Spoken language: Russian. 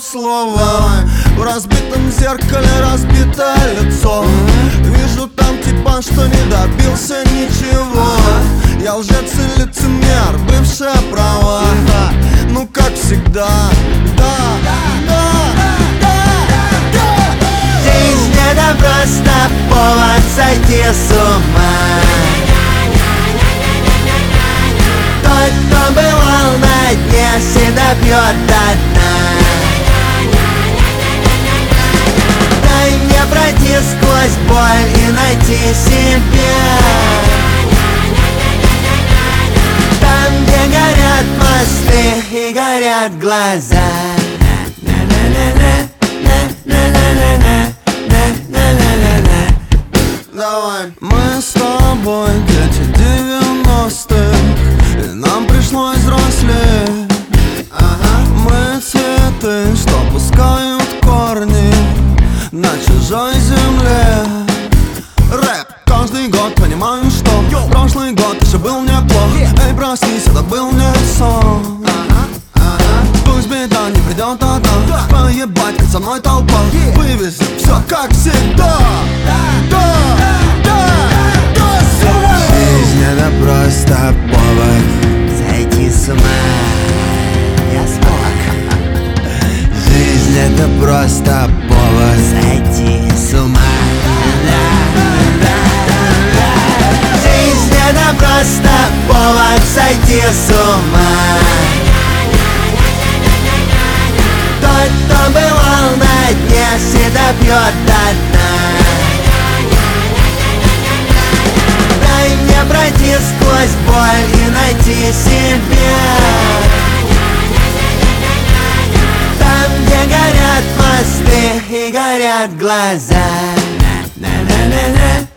слова. В разбитом зеркале разбитое лицо. Вижу там типа, что не добился ничего. Я лжец и лицемер, бывшая права. Ну как всегда, да. Жизнь это просто повод сойти с ума. Тот, кто бывал на дне, всегда пьет до дна. Дай мне пройти сквозь боль и найти себя. Там, где горят мосты и горят глаза. Давай. Мы с тобой дети 90-х, и нам пришлось взрослеть. Мы цветы, что пускают корни на чужой земле. Рэп каждый год, понимаю, что прошлый год еще был неплох. Эй, проснись, это был не сон. Пусть беда не придет одна, поебать, хоть со мной толпа. Вывезем все как всегда. Жизнь это просто повод сойти с ума. Я смог. Жизнь это просто повод сойти с ума. Жизнь это просто повод сойти с ума. Тот, кто бывал на дне, всегда пьет до дна. Дай мне пройти сквозь боль и найти себя. Там, где горят мосты и горят глаза.